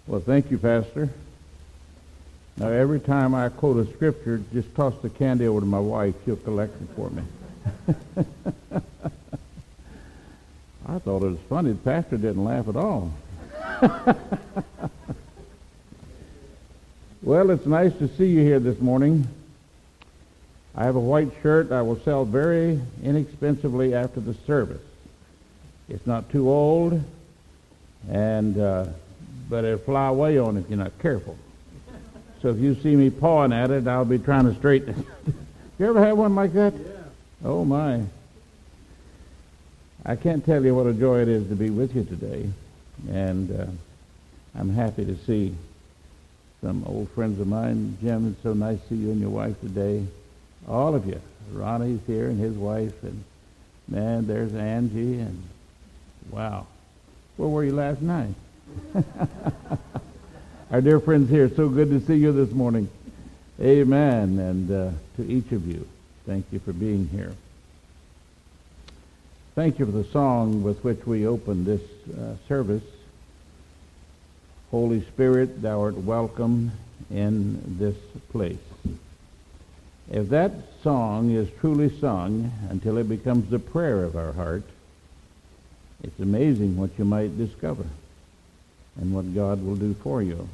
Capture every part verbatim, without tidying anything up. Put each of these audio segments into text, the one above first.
Well, thank you, Pastor. Now, every time I quote a scripture, just toss the candy over to my wife. She'll collect it for me. I thought it was funny. The pastor didn't laugh at all. Well, it's nice to see you here this morning. I have a white shirt I will sell very inexpensively after the service. It's not too old, and uh, but it'll fly away on if you're not careful. So if you see me pawing at it, I'll be trying to straighten it. You ever had one like that? Yeah. Oh, my. I can't tell you what a joy it is to be with you today. And uh, I'm happy to see some old friends of mine. Jim, it's so nice to see you and your wife today. All of you. Ronnie's here and his wife. And, man, there's Angie. And, wow. Where were you last night? Our dear friends here, so good to see you this morning. Amen. And uh, to each of you, thank you for being here. Thank you for the song with which we open this uh, service. Holy Spirit, thou art welcome in this place. If that song is truly sung until it becomes the prayer of our heart, it's amazing what you might discover and what God will do for you.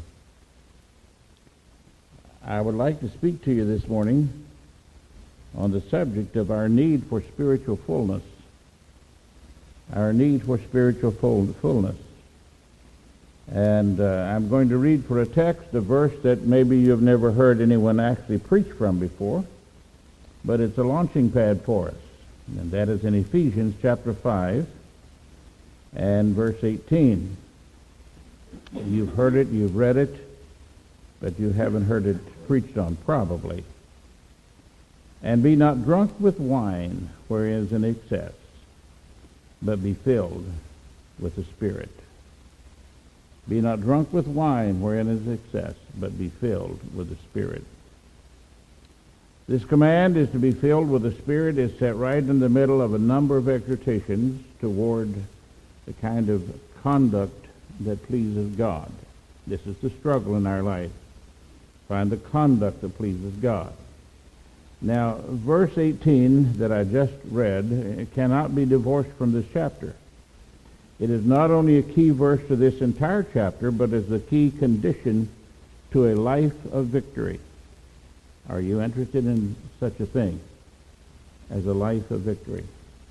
I would like to speak to you this morning on the subject of our need for spiritual fullness. Our need for spiritual full, fullness. And uh, I'm going to read for a text a verse that maybe you've never heard anyone actually preach from before, but it's a launching pad for us. And that is in Ephesians chapter five and verse eighteen. You've heard it, you've read it, but you haven't heard it preached on probably. And be not drunk with wine, wherein is an excess, but be filled with the Spirit. Be not drunk with wine, wherein is excess, but be filled with the Spirit. This command is to be filled with the Spirit is set right in the middle of a number of exhortations toward the kind of conduct that pleases God. This is the struggle in our life. Find the conduct that pleases God. Now, verse eighteen that I just read cannot be divorced from this chapter. It is not only a key verse to this entire chapter, but is the key condition to a life of victory. Are you interested in such a thing as a life of victory?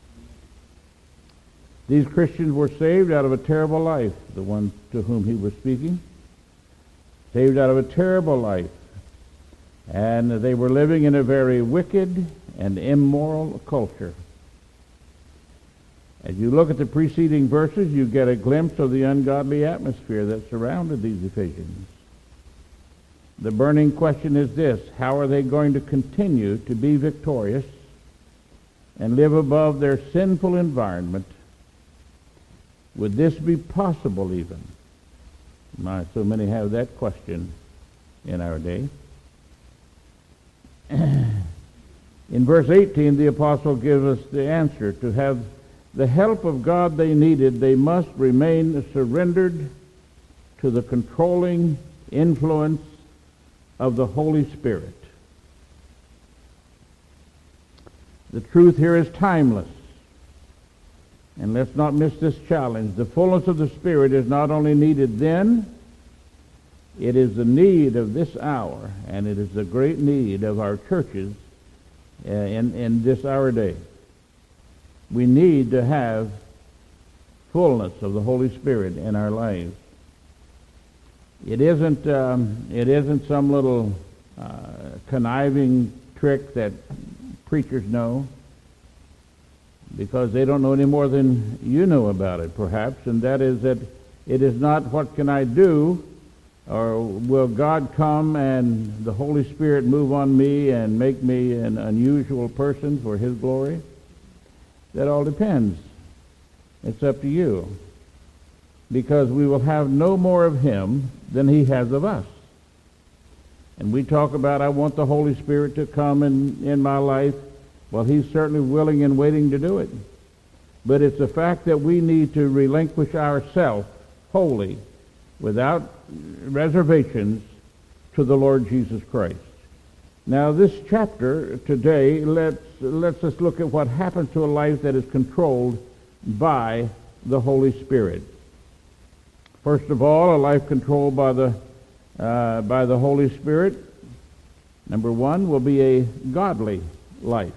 These Christians were saved out of a terrible life, the one to whom he was speaking. Saved out of a terrible life. And they were living in a very wicked and immoral culture. As you look at the preceding verses, you get a glimpse of the ungodly atmosphere that surrounded these Ephesians. The burning question is this: how are they going to continue to be victorious and live above their sinful environment? Would this be possible even? My, so many have that question in our day. In verse eighteen, the apostle gives us the answer. To have the help of God they needed, they must remain surrendered to the controlling influence of the Holy Spirit. The truth here is timeless. And let's not miss this challenge. The fullness of the Spirit is not only needed then, it is the need of this hour, and it is the great need of our churches uh, in, in this our day. We need to have fullness of the Holy Spirit in our lives. It isn't, um, it isn't some little uh, conniving trick that preachers know, because they don't know any more than you know about it, perhaps, and that is that it is not what can I do, or will God come and the Holy Spirit move on me and make me an unusual person for His glory? That all depends. It's up to you. Because we will have no more of Him than He has of us. And we talk about, I want the Holy Spirit to come in, in my life. Well, He's certainly willing and waiting to do it. But it's the fact that we need to relinquish ourselves wholly without reservations to the Lord Jesus Christ. Now, this chapter today lets, lets us look at what happens to a life that is controlled by the Holy Spirit. First of all, a life controlled by the, uh, by the Holy Spirit, number one, will be a godly life.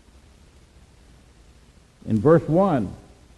In verse one,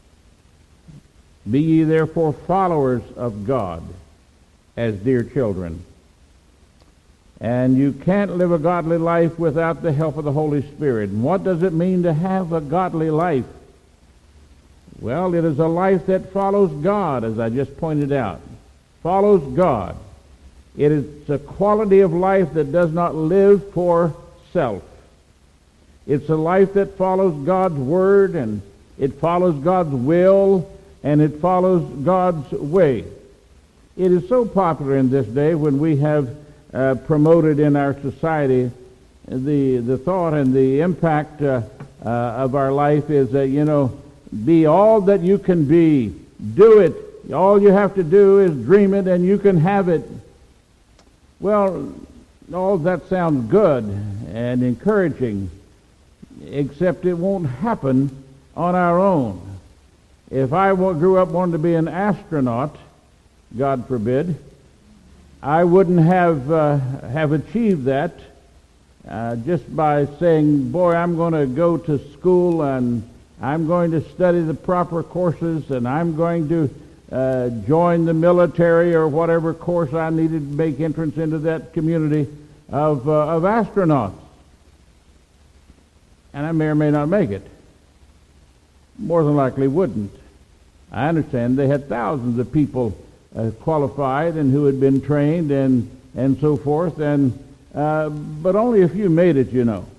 be ye therefore followers of God as dear children. And you can't live a godly life without the help of the Holy Spirit. And what does it mean to have a godly life? Well, it is a life that follows God, as I just pointed out. Follows God. It is a quality of life that does not live for self. It's a life that follows God's Word, and it follows God's will, and it follows God's way. It is so popular in this day when we have uh, promoted in our society the, the thought and the impact uh, uh, of our life is that, you know, be all that you can be. Do it. All you have to do is dream it and you can have it. Well, all that sounds good and encouraging, except it won't happen on our own. If I grew up wanting to be an astronaut, God forbid, I wouldn't have uh, have achieved that uh, just by saying, boy, I'm going to go to school and I'm going to study the proper courses and I'm going to uh, join the military or whatever course I needed to make entrance into that community of, uh, of astronauts. And I may or may not make it. More than likely wouldn't. I understand they had thousands of people uh, qualified and who had been trained and, and so forth, and uh, but only a few made it, you know.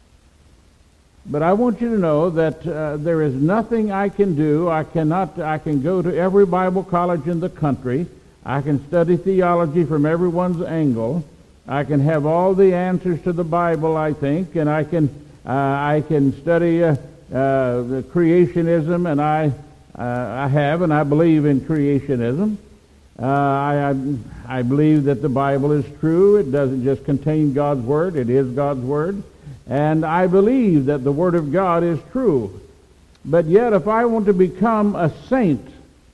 But I want you to know that uh, there is nothing I can do. I cannot. I can go to every Bible college in the country. I can study theology from everyone's angle. I can have all the answers to the Bible, I think, and I can uh, I can study uh, uh, creationism, and I uh, I have, and I believe in creationism. Uh, I, I I believe that the Bible is true. It doesn't just contain God's Word. It is God's Word. And I believe that the Word of God is true. But yet, if I want to become a saint,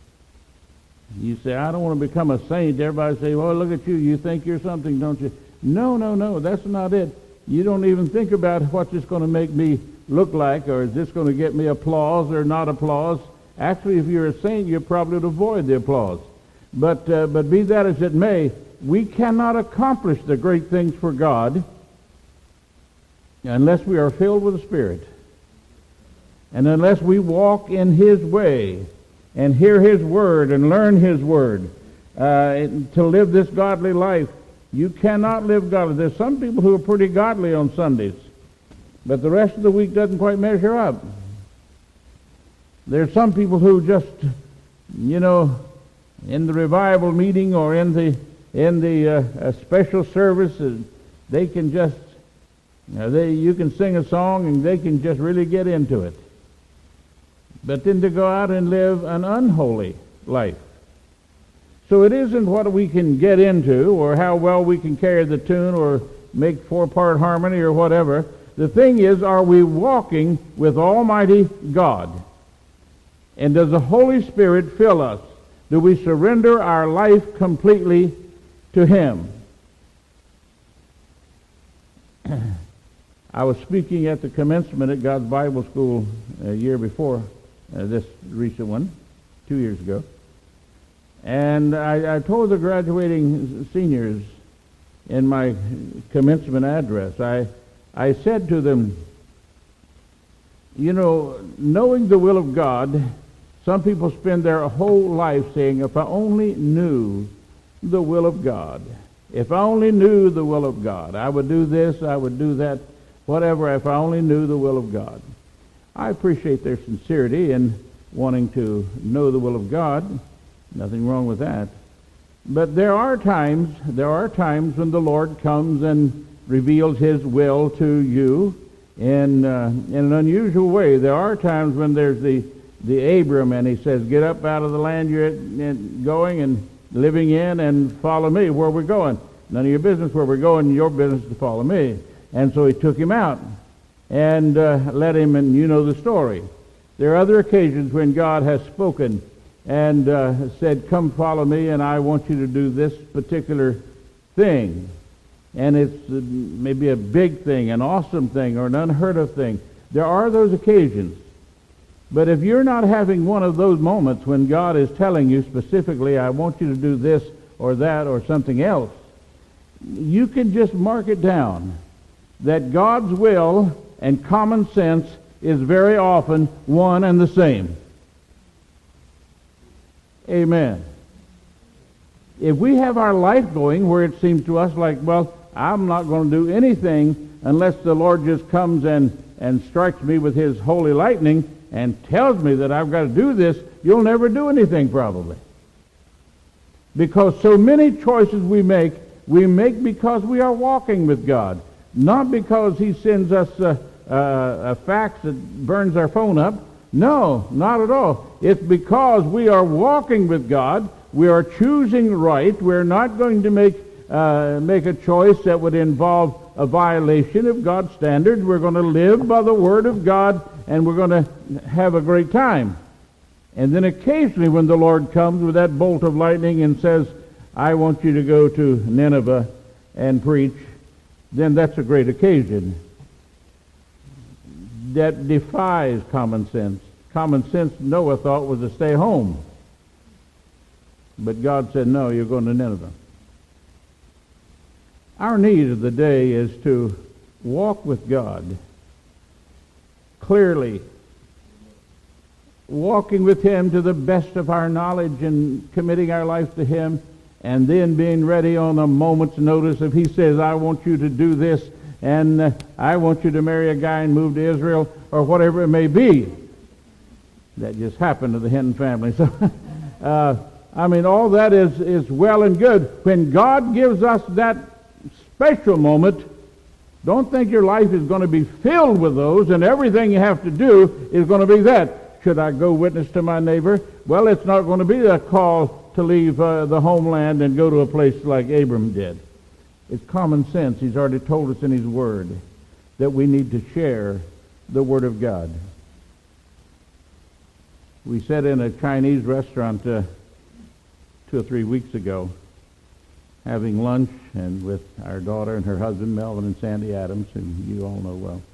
you say, I don't want to become a saint. Everybody say, well, look at you. You think you're something, don't you? No, no, no. That's not it. You don't even think about what's this going to make me look like, or is this going to get me applause or not applause. Actually, if you're a saint, you probably would avoid the applause. But, uh, but be that as it may, we cannot accomplish the great things for God unless we are filled with the Spirit, and unless we walk in His way and hear His Word and learn His Word uh, to live this godly life. You cannot live godly. There's some people who are pretty godly on Sundays, but the rest of the week doesn't quite measure up. There's some people who just, you know, in the revival meeting or in the in the uh, uh, special service, uh, they can just Now they, you can sing a song and they can just really get into it. But then to go out and live an unholy life. So it isn't what we can get into or how well we can carry the tune or make four-part harmony or whatever. The thing is, are we walking with Almighty God? And does the Holy Spirit fill us? Do we surrender our life completely to Him? I was speaking at the commencement at God's Bible School a year before uh, this recent one, two years ago. And I, I told the graduating seniors in my commencement address, I, I said to them, you know, knowing the will of God, some people spend their whole life saying, if I only knew the will of God, if I only knew the will of God, I would do this, I would do that. Whatever, if I only knew the will of God. I appreciate their sincerity in wanting to know the will of God. Nothing wrong with that. But there are times, there are times when the Lord comes and reveals His will to you in uh, in an unusual way. There are times when there's the the Abram and He says, get up out of the land you're going and living in, and follow me. Where we're going. None of your business where we're going, your business to follow me. And so he took him out and uh, led him, and you know the story. There are other occasions when God has spoken and uh, said, come follow me, and I want you to do this particular thing. And it's uh, maybe a big thing, an awesome thing, or an unheard of thing. There are those occasions. But if you're not having one of those moments when God is telling you specifically, I want you to do this or that or something else, you can just mark it down that God's will and common sense is very often one and the same. Amen. If we have our life going where it seems to us like, well, I'm not going to do anything unless the Lord just comes and, and strikes me with his holy lightning and tells me that I've got to do this, you'll never do anything probably. Because so many choices we make, we make because we are walking with God. Not because he sends us a, a, a fax that burns our phone up. No, not at all. It's because we are walking with God. We are choosing right. We're not going to make uh, make a choice that would involve a violation of God's standards. We're going to live by the Word of God, and we're going to have a great time. And then occasionally when the Lord comes with that bolt of lightning and says, I want you to go to Nineveh and preach, then that's a great occasion. That defies common sense. Common sense, Noah thought, was to stay home. But God said, no, you're going to Nineveh. Our need of the day is to walk with God clearly, walking with him to the best of our knowledge and committing our lives to him, and then being ready on a moment's notice if he says, I want you to do this, and uh, I want you to marry a guy and move to Israel, or whatever it may be. That just happened to the Hinton family. So, uh, I mean, all that is, is well and good. When God gives us that special moment, don't think your life is going to be filled with those, and everything you have to do is going to be that. Should I go witness to my neighbor? Well, it's not going to be a call to leave uh, the homeland and go to a place like Abram did. It's common sense. He's already told us in his word that we need to share the word of God. We sat in a Chinese restaurant uh, two or three weeks ago having lunch and with our daughter and her husband, Melvin and Sandy Adams, who you all know well.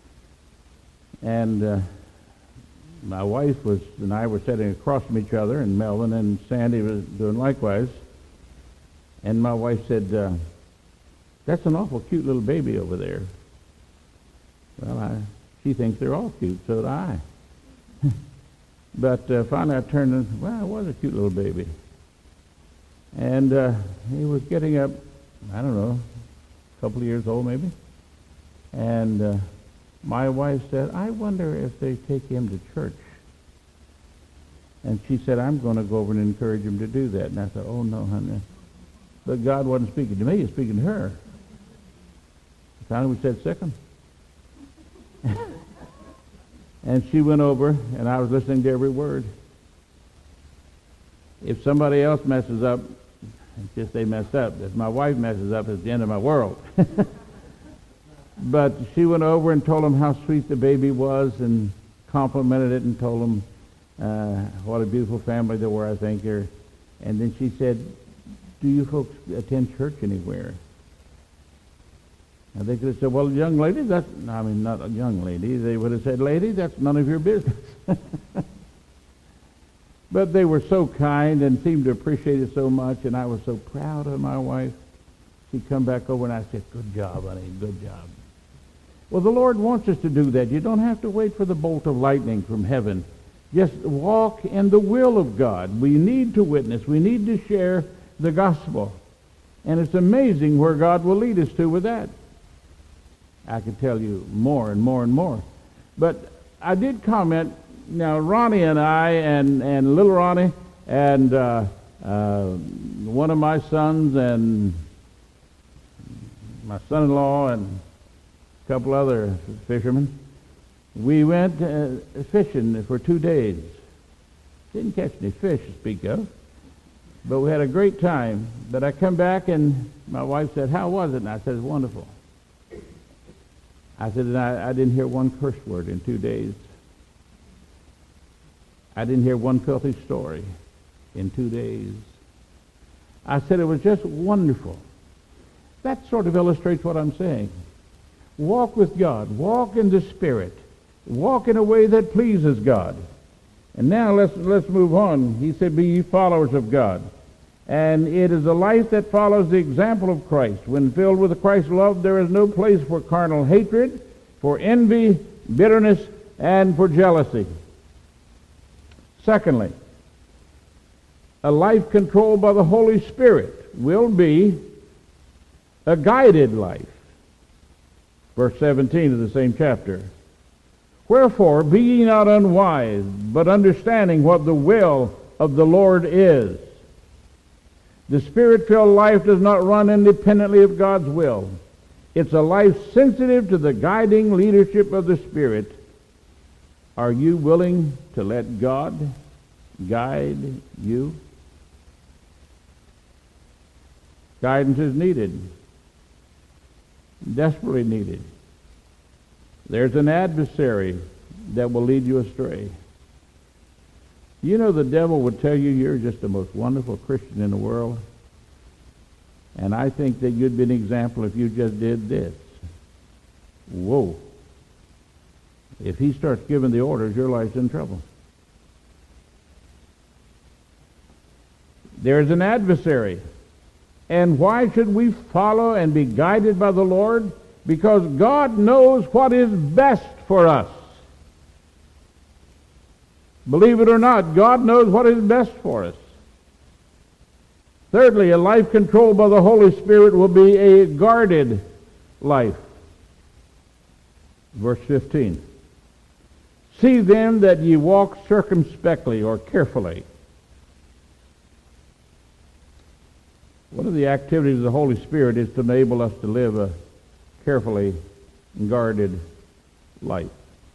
And uh, my wife was and I were sitting across from each other, and Melvin and Sandy was doing likewise. And my wife said, uh, that's an awful cute little baby over there. Well, I, she thinks they're all cute, so do I. But uh, finally I turned and, well, it was a cute little baby. And uh, he was getting up, I don't know, a couple of years old maybe. And uh, my wife said, I wonder if they take him to church. And she said, I'm going to go over and encourage him to do that. And I thought, oh, no, honey. But God wasn't speaking to me, he was speaking to her. Finally we said, sick him. And she went over, and I was listening to every word. If somebody else messes up, it's just they messed up. If my wife messes up, it's the end of my world. But she went over and told him how sweet the baby was and complimented it and told him uh, what a beautiful family they were, I think. Or, and then she said, do you folks attend church anywhere? And they could have said, well, young lady, that's, I mean, not a young lady. They would have said, lady, that's none of your business. But they were so kind and seemed to appreciate it so much, and I was so proud of my wife. She'd come back over, and I said, good job, honey, good job. Well, the Lord wants us to do that. You don't have to wait for the bolt of lightning from heaven. Just walk in the will of God. We need to witness. We need to share the gospel. And it's amazing where God will lead us to with that. I could tell you more and more and more. But I did comment, now Ronnie and I and, and little Ronnie and uh, uh, one of my sons and my son-in-law and a couple other fishermen, we went uh, fishing for two days. Didn't catch any fish to speak of. But we had a great time. But I come back and my wife said, "How was it?" And I said, "It's wonderful." I said, and I, I didn't hear one curse word in two days. I didn't hear one filthy story in two days. I said it was just wonderful. That sort of illustrates what I'm saying. Walk with God. Walk in the Spirit. Walk in a way that pleases God. And now let's let's move on. He said, "Be ye followers of God." And it is a life that follows the example of Christ. When filled with Christ's love, there is no place for carnal hatred, for envy, bitterness, and for jealousy. Secondly, a life controlled by the Holy Spirit will be a guided life. Verse seventeen of the same chapter. "Wherefore, be ye not unwise, but understanding what the will of the Lord is." The Spirit-filled life does not run independently of God's will. It's a life sensitive to the guiding leadership of the Spirit. Are you willing to let God guide you? Guidance is needed. Desperately needed. There's an adversary that will lead you astray. You know, the devil would tell you you're just the most wonderful Christian in the world. And I think that you'd be an example if you just did this. Whoa. If he starts giving the orders, your life's in trouble. There's an adversary. And why should we follow and be guided by the Lord? Because God knows what is best for us. Believe it or not, God knows what is best for us. Thirdly, a life controlled by the Holy Spirit will be a guarded life. Verse fifteen. "See then that ye walk circumspectly," or carefully. One of the activities of the Holy Spirit is to enable us to live a carefully guarded life.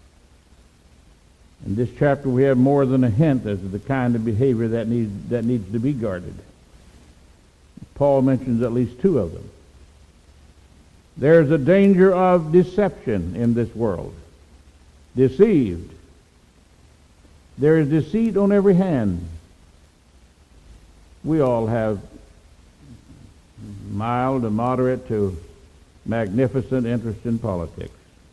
In this chapter we have more than a hint as to the kind of behavior that needs, that needs to be guarded. Paul mentions at least two of them. There's a danger of deception in this world. Deceived. There is deceit on every hand. We all have mild to moderate to magnificent interest in politics.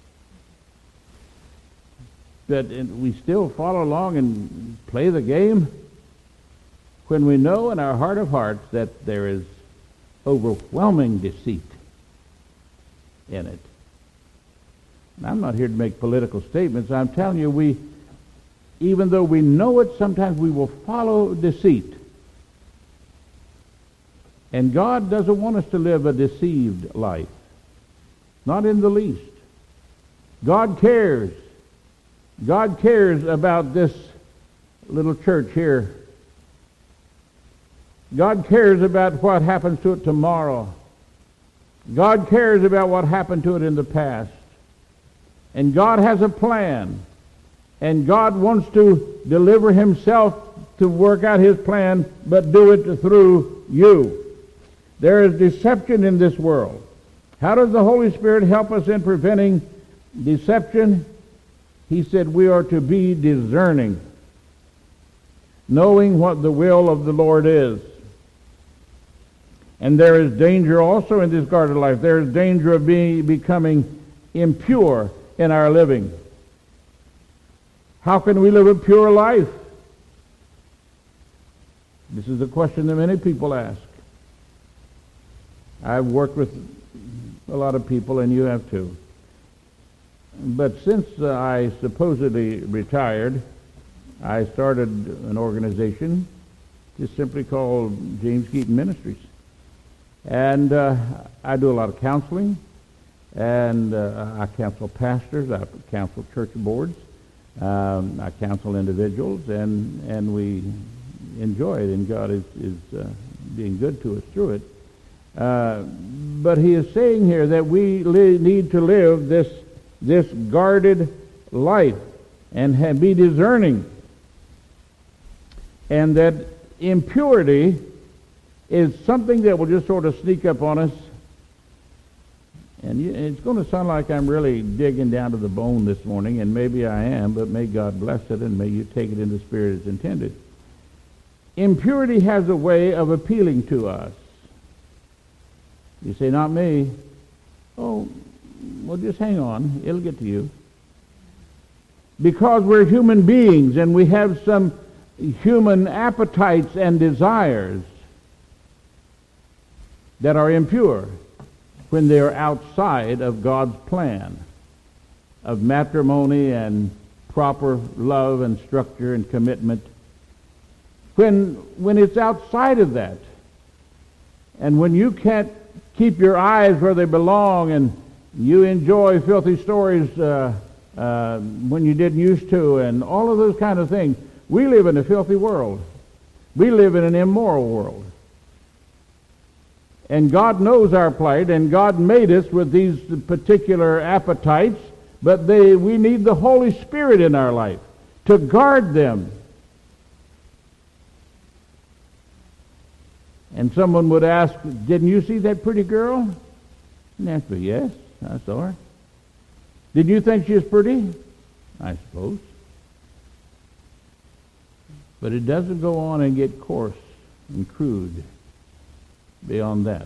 But we still follow along and play the game when we know in our heart of hearts that there is overwhelming deceit in it. And I'm not here to make political statements. I'm telling you, we, even though we know it, sometimes we will follow deceit. And God doesn't want us to live a deceived life. Not in the least. God cares. God cares about this little church here. God cares about what happens to it tomorrow. God cares about what happened to it in the past. And God has a plan. And God wants to deliver himself to work out his plan, but do it through you. There is deception in this world. How does the Holy Spirit help us in preventing deception? He said we are to be discerning, knowing what the will of the Lord is. And there is danger also in this guarded life. There is danger of being, becoming impure in our living. How can we live a pure life? This is a question that many people ask. I've worked with a lot of people, and you have too. But since uh, I supposedly retired, I started an organization just simply called James Keaton Ministries. And uh, I do a lot of counseling, and uh, I counsel pastors, I counsel church boards, um, I counsel individuals, and, and we enjoy it, and God is, is uh, being good to us through it. Uh, but he is saying here that we li- need to live this this guarded life and have, be discerning, and that impurity is something that will just sort of sneak up on us. And you, it's going to sound like I'm really digging down to the bone this morning, and maybe I am, but may God bless it, and may you take it in the spirit as intended. Impurity has a way of appealing to us. You say, not me. Oh, well, just hang on. It'll get to you. Because we're human beings, and we have some human appetites and desires that are impure when they are outside of God's plan of matrimony and proper love and structure and commitment. When, when it's outside of that, and when you can't keep your eyes where they belong, and you enjoy filthy stories uh, uh, when you didn't used to, and all of those kind of things, we live in a filthy world. We live in an immoral world. And God knows our plight, and God made us with these particular appetites, but they, we need the Holy Spirit in our life to guard them. And someone would ask, didn't you see that pretty girl? And the answer, yes, I saw her. Did you think she was pretty? I suppose. But it doesn't go on and get coarse and crude beyond that.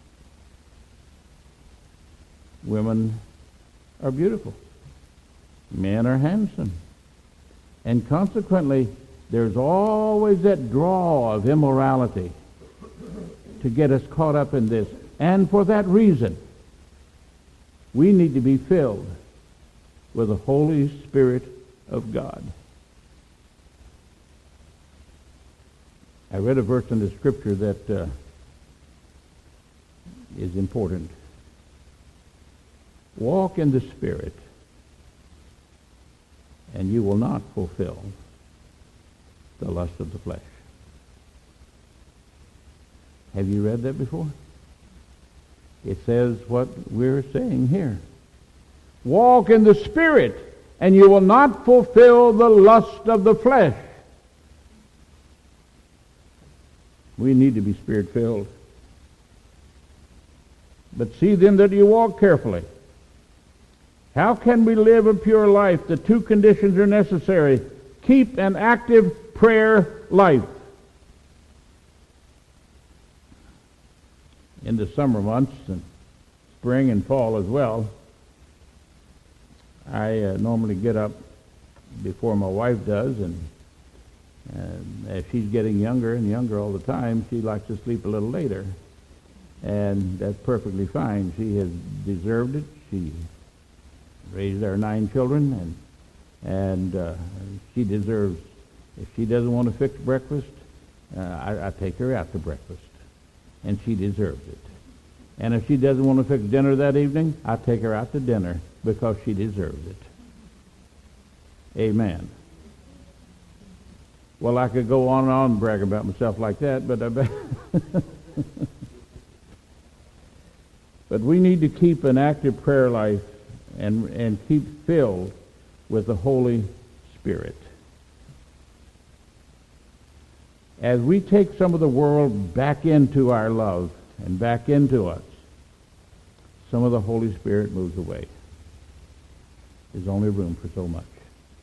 Women are beautiful. Men are handsome. And consequently, there's always that draw of immorality to get us caught up in this. And for that reason, we need to be filled with the Holy Spirit of God. I read a verse in the Scripture that uh, is important. Walk in the Spirit, and you will not fulfill the lust of the flesh. Have you read that before? It says what we're saying here. Walk in the Spirit, and you will not fulfill the lust of the flesh. We need to be Spirit-filled. But see then that you walk carefully. How can we live a pure life? The two conditions are necessary. Keep an active prayer life. In the summer months, and spring and fall as well, I uh, normally get up before my wife does, and, and as she's getting younger and younger all the time, she likes to sleep a little later. And that's perfectly fine. She has deserved it. She raised our nine children, and and uh, she deserves. If she doesn't want to fix breakfast, uh, I, I take her out to breakfast, and she deserves it. And if she doesn't want to fix dinner that evening, I take her out to dinner because she deserves it. Amen. Well, I could go on and on and brag about myself like that, but I bet. But we need to keep an active prayer life and, and keep filled with the Holy Spirit. As we take some of the world back into our love and back into us, some of the Holy Spirit moves away. There's only room for so much.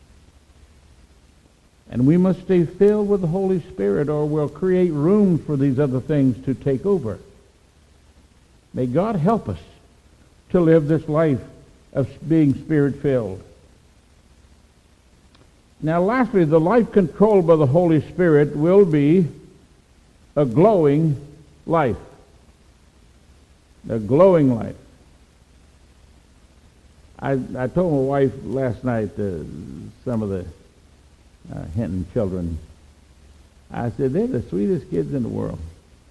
And we must stay filled with the Holy Spirit, or we'll create room for these other things to take over. May God help us to live this life of being Spirit-filled. Now, lastly, the life controlled by the Holy Spirit will be a glowing life. A glowing life. I, I told my wife last night, uh, some of the uh, Hinton children, I said, they're the sweetest kids in the world.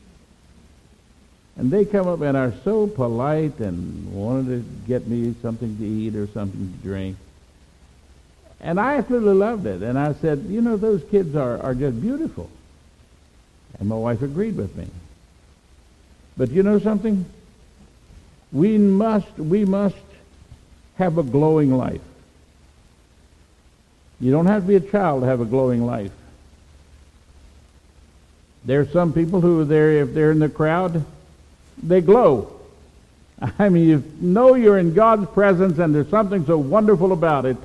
And they come up and are so polite and wanted to get me something to eat or something to drink. And I absolutely loved it. And I said, you know, those kids are, are just beautiful. And my wife agreed with me. But you know something? We must, we must have a glowing life. You don't have to be a child to have a glowing life. There's some people who are there, if they're in the crowd, they glow. I mean, you know you're in God's presence and there's something so wonderful about it.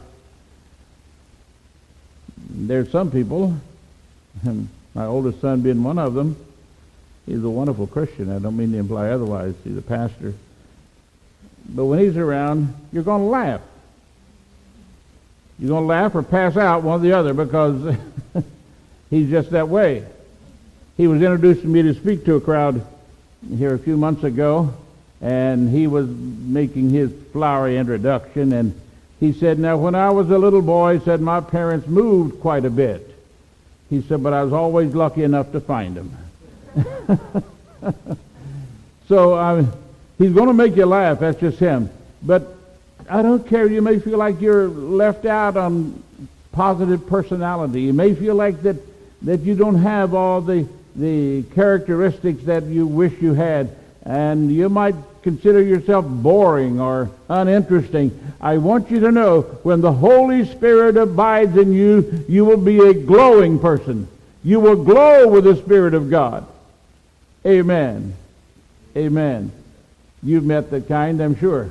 There's some people, my oldest son being one of them, he's a wonderful Christian. I don't mean to imply otherwise. He's a pastor. But when he's around, you're going to laugh. You're going to laugh or pass out, one or the other, because he's just that way. He was introducing me to speak to a crowd here a few months ago, and he was making his flowery introduction, and he said, now, when I was a little boy, he said, my parents moved quite a bit. He said, but I was always lucky enough to find them. So uh, he's going to make you laugh. That's just him. But I don't care. You may feel like you're left out on positive personality. You may feel like that, that you don't have all the, the characteristics that you wish you had. And you might consider yourself boring or uninteresting. I want you to know, when the Holy Spirit abides in you, you will be a glowing person. You will glow with the Spirit of God. Amen. Amen. You've met the kind, I'm sure.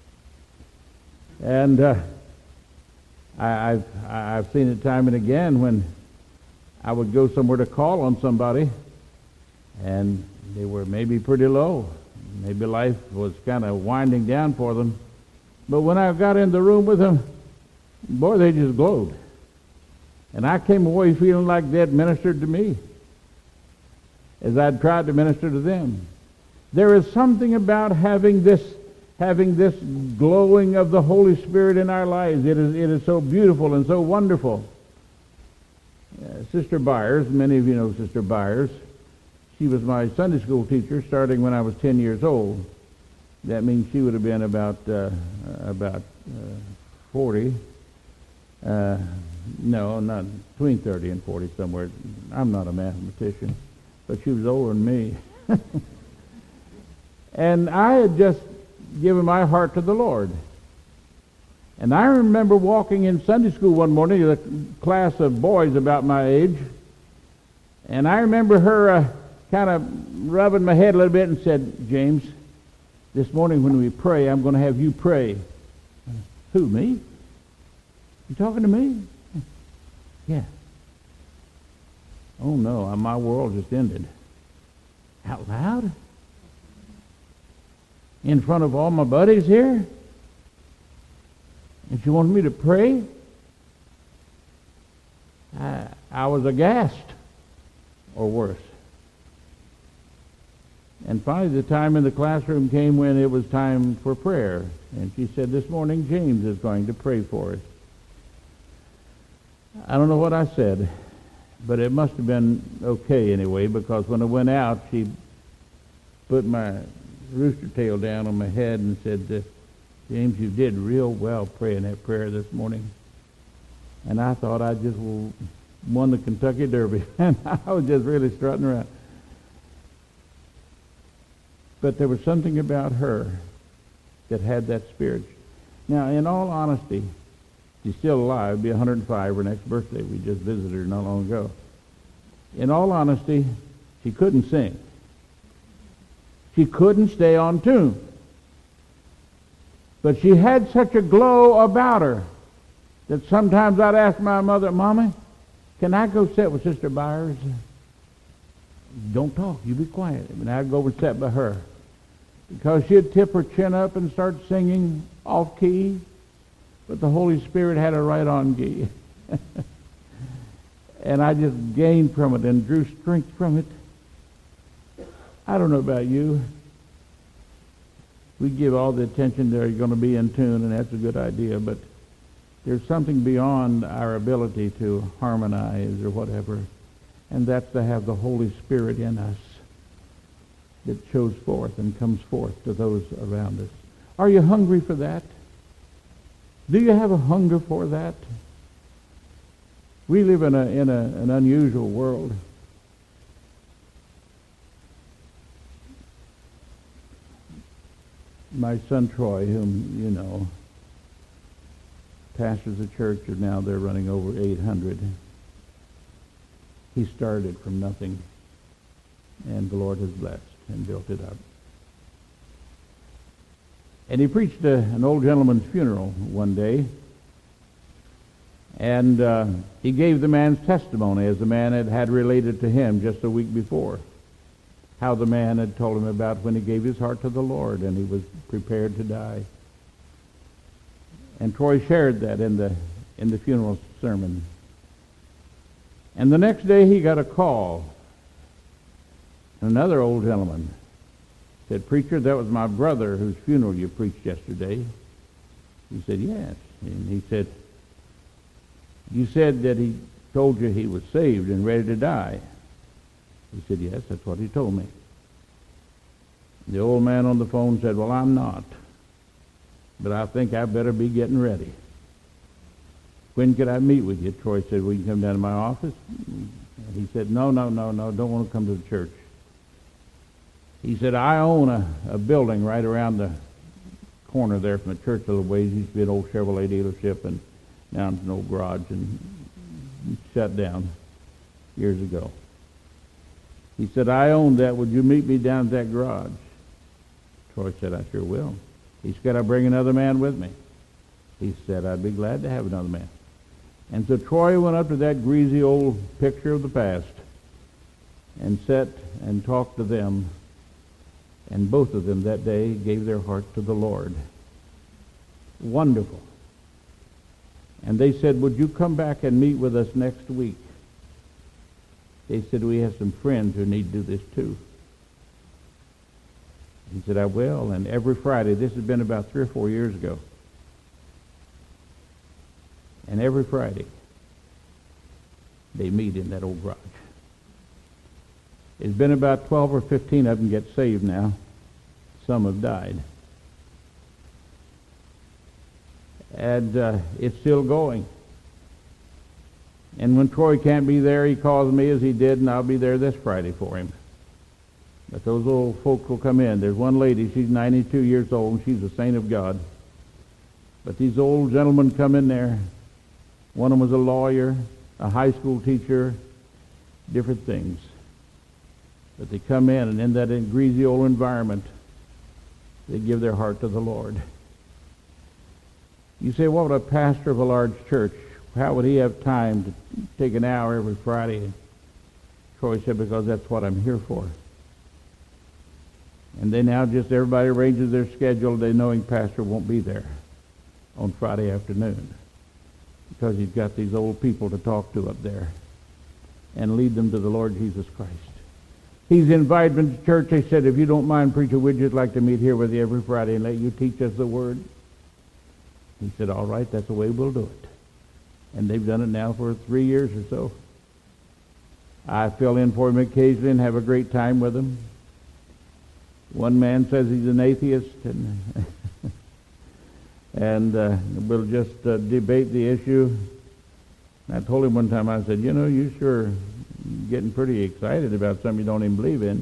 And uh, I, I've, I've seen it time and again when I would go somewhere to call on somebody, and they were maybe pretty low. Maybe life was kind of winding down for them. But when I got in the room with them, boy, they just glowed. And I came away feeling like they had ministered to me as I'd tried to minister to them. There is something about having this having this glowing of the Holy Spirit in our lives. It is, it is so beautiful and so wonderful. Uh, Sister Byers, many of you know Sister Byers. She was my Sunday school teacher starting when I was ten years old. That means she would have been about uh, about uh, forty. Uh, no, not between thirty and forty somewhere. I'm not a mathematician, but she was older than me. And I had just given my heart to the Lord. And I remember walking in Sunday school one morning with a class of boys about my age, and I remember her uh, kind of rubbing my head a little bit and said, James, this morning when we pray, I'm going to have you pray. Who, me? You talking to me? Yeah. Oh no, my world just ended. Out loud? In front of all my buddies here? And she wanted me to pray? I, I was aghast, or worse. And finally the time in the classroom came when it was time for prayer. And she said, this morning James is going to pray for us. I don't know what I said, but it must have been okay anyway, because when I went out, she put my rooster tail down on my head and said, uh, James, you did real well praying that prayer this morning. And I thought I just won the Kentucky Derby. And I was just really strutting around. But there was something about her that had that spirit. Now, in all honesty, she's still alive. It'll be one hundred five her next birthday. We just visited her not long ago. In all honesty, she couldn't sing. She couldn't stay on tune. But she had such a glow about her that sometimes I'd ask my mother, Mommy, can I go sit with Sister Byers? Don't talk, you be quiet. And I'd go and sit by her. Because she'd tip her chin up and start singing off key, but the Holy Spirit had her right on key. And I just gained from it and drew strength from it. I don't know about you. We give all the attention that are going to be in tune, and that's a good idea, but there's something beyond our ability to harmonize or whatever, and that's to have the Holy Spirit in us that shows forth and comes forth to those around us. Are you hungry for that? Do you have a hunger for that? We live in a in a, an unusual world. My son Troy, whom you know, pastors a church, and now they're running over eight hundred. He started from nothing. and the Lord has blessed and built it up. And he preached a, an old gentleman's funeral one day, and uh, he gave the man's testimony as the man had, had related to him just a week before, how the man had told him about when he gave his heart to the Lord and he was prepared to die. And Troy shared that in the in the funeral sermon. And the next day he got a call. Another old gentleman said, "Preacher, that was my brother whose funeral you preached yesterday." He said, "Yes." And he said, "You said that he told you he was saved and ready to die." He said, "Yes, that's what he told me." The old man on the phone said, "Well, I'm not, but I think I better be getting ready. When could I meet with you?" Troy said, "Well, you can come down to my office." And he said, "No, no, no, no, don't want to come to the church." He said, "I own a, a building right around the corner there from the church a little ways. It used to be an old Chevrolet dealership, and now it's an old garage, and shut down years ago." He said, "I own that. Would you meet me down at that garage?" Troy said, "I sure will." He said, "Could I bring another man with me?" He said, "I'd be glad to have another man." And so Troy went up to that greasy old picture of the past and sat and talked to them, and both of them that day gave their heart to the Lord. Wonderful. And they said, "Would you come back and meet with us next week?" They said, "We have some friends who need to do this too." He said, "I will." And every Friday, this has been about three or four years ago, and every Friday they meet in that old garage. It's been about twelve or fifteen of them get saved now. Some have died. And uh, it's still going. And when Troy can't be there, he calls me as he did, and I'll be there this Friday for him. But those old folks will come in. There's one lady, she's ninety-two years old, and she's a saint of God. But these old gentlemen come in there. One of them was a lawyer, a high school teacher, different things. But they come in, and in that greasy old environment, they give their heart to the Lord. You say, what would a pastor of a large church, how would he have time to take an hour every Friday? Troy said, because that's what I'm here for. And they now just, everybody arranges their schedule, they knowing pastor won't be there on Friday afternoon because he's got these old people to talk to up there and lead them to the Lord Jesus Christ. He's invited them to church. They said, if you don't mind, preacher, we'd just like to meet here with you every Friday and let you teach us the Word. He said, all right, that's the way we'll do it. And they've done it now for three years or so. I fill in for him occasionally and have a great time with him. One man says he's an atheist, and and uh, we'll just uh, debate the issue. I told him one time, I said, you know, you sure getting pretty excited about something you don't even believe in.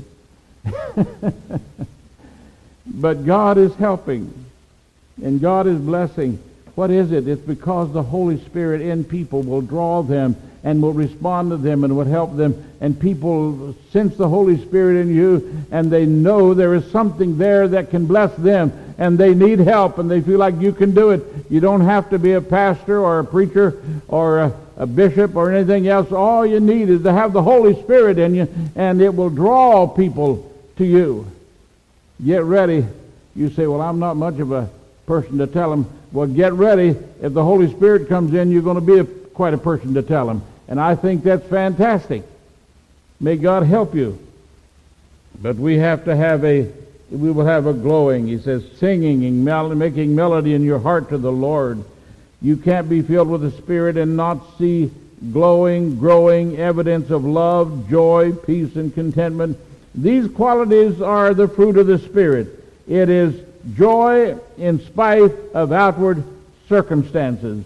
But God is helping, and God is blessing. What is it? It's because the Holy Spirit in people will draw them and will respond to them and will help them. And people sense the Holy Spirit in you, and they know there is something there that can bless them, and they need help, and they feel like you can do it. You don't have to be a pastor or a preacher or a, a bishop or anything else. All you need is to have the Holy Spirit in you, and it will draw people to you. Get ready. You say, well, I'm not much of a person to tell them. Well, get ready. If the Holy Spirit comes in, you're going to be a, quite a person to tell them. And I think that's fantastic. May God help you. But we have to have a, we will have a glowing, he says, singing and mel- making melody in your heart to the Lord. You can't be filled with the Spirit and not see glowing, growing evidence of love, joy, peace, and contentment. These qualities are the fruit of the Spirit. It is joy in spite of outward circumstances.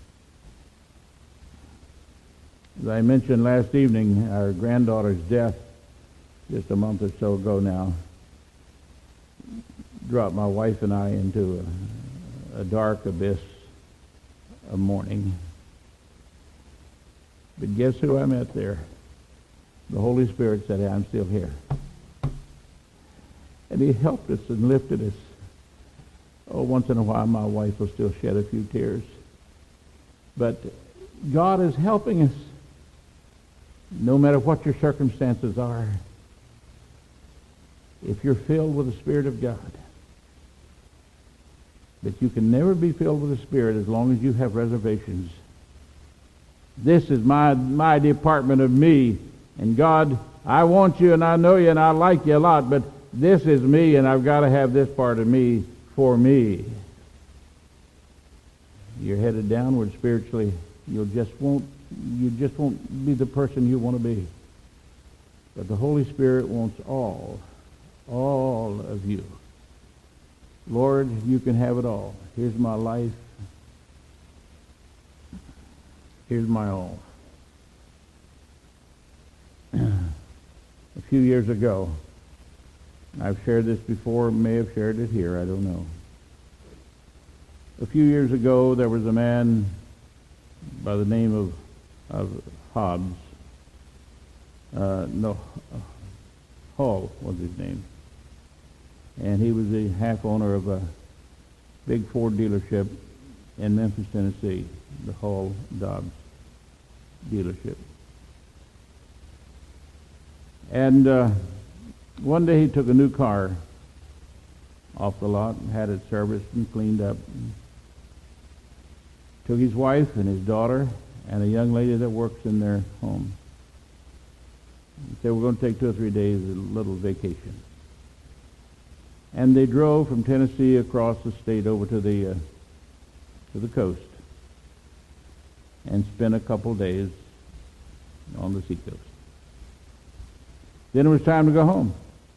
As I mentioned last evening, our granddaughter's death, just a month or so ago now, dropped my wife and I into a, a dark abyss of mourning. But guess who I met there? The Holy Spirit said, hey, I'm still here. And he helped us and lifted us. Oh, once in a while my wife will still shed a few tears. But God is helping us no matter what your circumstances are. If you're filled with the Spirit of God. But you can never be filled with the Spirit as long as you have reservations. This is my, my department of me. And God, I want you and I know you and I like you a lot, but this is me and I've got to have this part of me for me. You're headed downward spiritually. You'll just won't, you just won't be the person you want to be. But the Holy Spirit wants all, all of you. Lord, you can have it all. Here's my life. Here's my all. A few years ago, I've shared this before, may have shared it here, I don't know. A few years ago, there was a man by the name of, of Hobbs. Uh, no, Hall was his name. And he was the half owner of a big Ford dealership in Memphis, Tennessee, the Hall Dobbs dealership. And uh, one day he took a new car off the lot and had it serviced and cleaned up. Took his wife and his daughter and a young lady that works in their home. He said, we're going to take two or three days, a little vacation. And they drove from Tennessee across the state over to the uh, to the coast and spent a couple days on the seacoast. Then it was time to go home.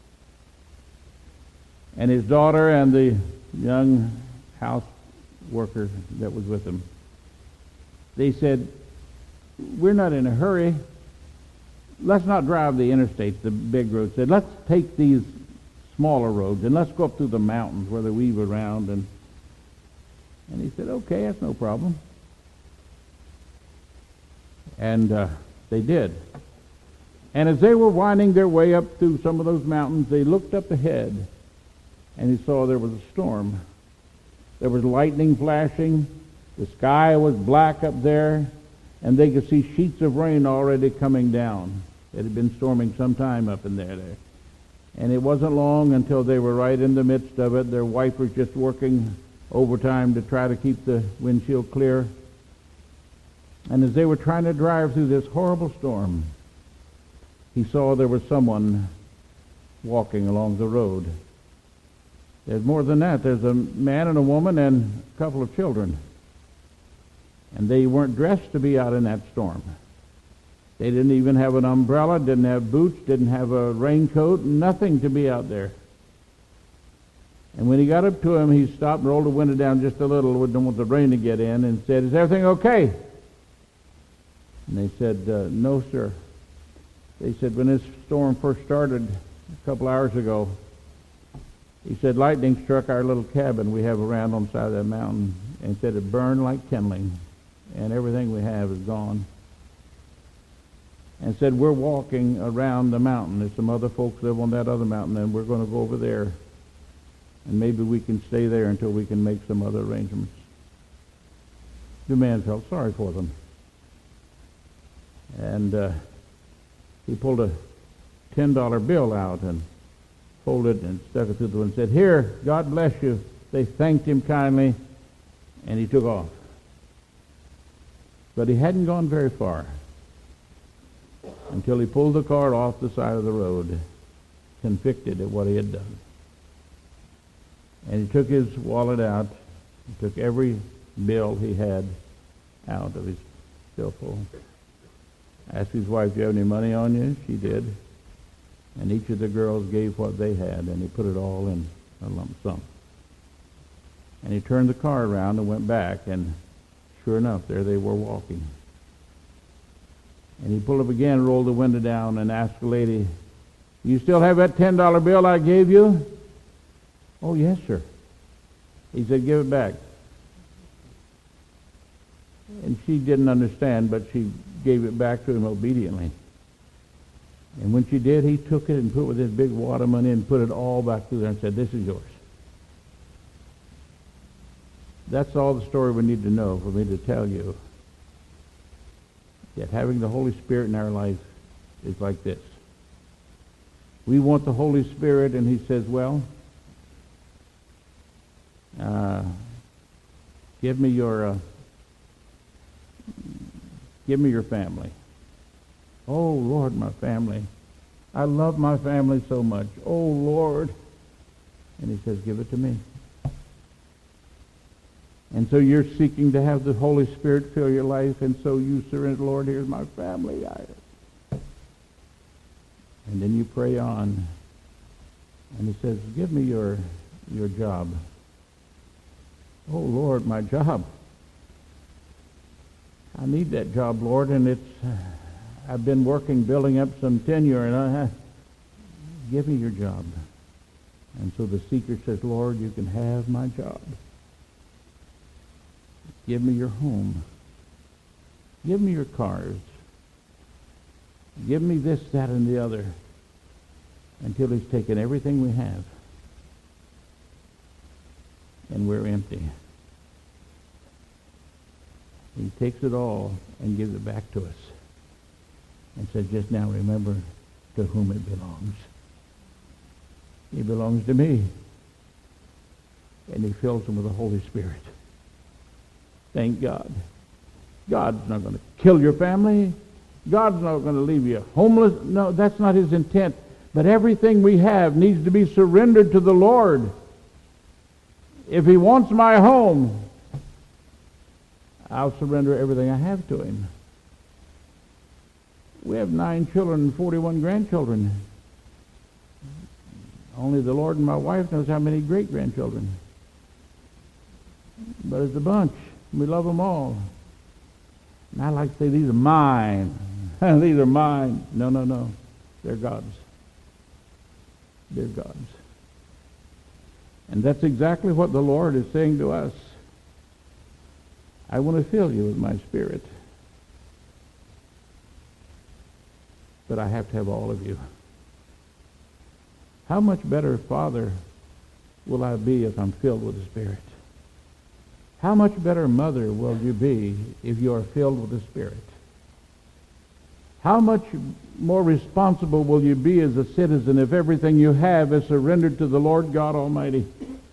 And his daughter and the young house worker that was with him, they said, we're not in a hurry. Let's not drive the interstate, the big road. Said, let's take these smaller roads and let's go up through the mountains where they weave around. And and he said, okay, that's no problem. And uh, they did. And as they were winding their way up through some of those mountains, they looked up ahead and he saw there was a storm. There was lightning flashing. The sky was black up there, and they could see sheets of rain already coming down. It had been storming some time up in there. there. And it wasn't long until they were right in the midst of it. Their wipers just working overtime to try to keep the windshield clear. And as they were trying to drive through this horrible storm, he saw there was someone walking along the road. There's more than that. There's a man and a woman and a couple of children. And they weren't dressed to be out in that storm. They didn't even have an umbrella, didn't have boots, didn't have a raincoat, nothing to be out there. And when he got up to him, he stopped and rolled the window down just a little, didn't want the rain to get in, and said, is everything okay? And they said, uh, no, sir. They said, when this storm first started a couple hours ago, he said, lightning struck our little cabin we have around on the side of that mountain, and said it burned like kindling, and everything we have is gone. And said, we're walking around the mountain. There's some other folks live on that other mountain, and we're going to go over there, and maybe we can stay there until we can make some other arrangements. The man felt sorry for them. And uh, he pulled a ten dollar bill out and folded and stuck it through the window and said, here, God bless you. They thanked him kindly, and he took off. But he hadn't gone very far until he pulled the car off the side of the road, convicted at what he had done. And he took his wallet out, he took every bill he had out of his billfold. Asked his wife, do you have any money on you? She did. And each of the girls gave what they had, and he put it all in a lump sum. And he turned the car around and went back, and sure enough, there they were walking. And he pulled up again, rolled the window down, and asked the lady, you still have that ten dollar bill I gave you? Oh, yes, sir. He said, give it back. And she didn't understand, but she gave it back to him obediently. And when she did, he took it and put it with his big water money and put it all back through there and said, this is yours. That's all the story we need to know for me to tell you that having the Holy Spirit in our life is like this. We want the Holy Spirit, and he says, well, uh, give me your uh, give me your family. Oh, Lord, my family. I love my family so much. Oh, Lord. And he says, give it to me. And so you're seeking to have the Holy Spirit fill your life, and so you surrender, Lord, here's my family. I... And then you pray on. And he says, give me your, your job. Oh, Lord, my job. I need that job, Lord, and it's... Uh, I've been working, building up some tenure, and I give me your job. And so the seeker says, Lord, you can have my job. Give me your home. Give me your cars. Give me this, that, and the other. Until he's taken everything we have. And we're empty. He takes it all and gives it back to us. And says, just now remember to whom it belongs. It belongs to me. And he fills them with the Holy Spirit. Thank God. God's not going to kill your family. God's not going to leave you homeless. No, that's not his intent. But everything we have needs to be surrendered to the Lord. If he wants my home, I'll surrender everything I have to him. We have nine children and forty-one grandchildren. Only the Lord and my wife knows how many great-grandchildren. But it's a bunch. We love them all. And I like to say, these are mine. These are mine. No, no, no. They're God's. They're God's. And that's exactly what the Lord is saying to us. I want to fill you with my Spirit. But I have to have all of you. How much better father will I be if I'm filled with the Spirit? How much better mother will you be if you are filled with the Spirit? How much more responsible will you be as a citizen if everything you have is surrendered to the Lord God Almighty?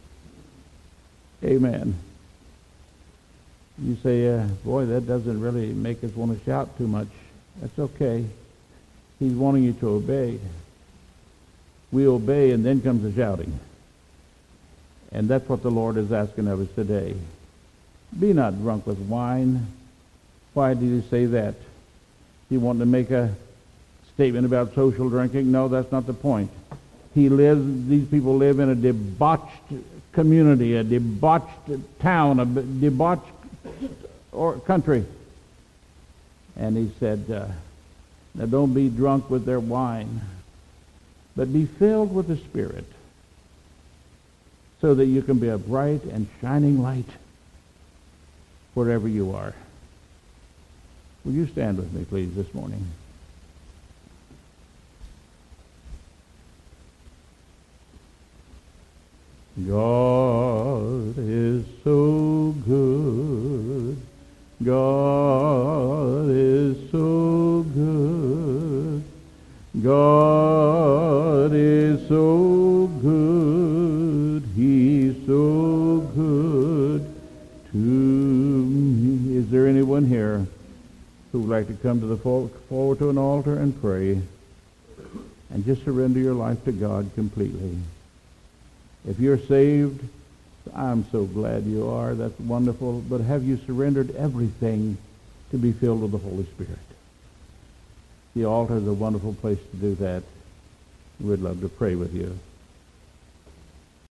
Amen. You say, uh, boy, that doesn't really make us want to shout too much. That's okay. He's wanting you to obey. We obey, and then comes the shouting. And that's what the Lord is asking of us today. Be not drunk with wine. Why did he say that? He wanted to make a statement about social drinking? No, that's not the point. He lives, these people live in a debauched community, a debauched town, a debauched or country. And he said, uh, now don't be drunk with their wine, but be filled with the Spirit, so that you can be a bright and shining light wherever you are. Will you stand with me, please, this morning? God is so good. God is so good. God is so good. He's so good to me. Is there anyone here who would like to come to the forward to an altar and pray and just surrender your life to God completely? If you're saved, I'm so glad you are. That's wonderful. But have you surrendered everything to be filled with the Holy Spirit? The altar is a wonderful place to do that. We'd love to pray with you.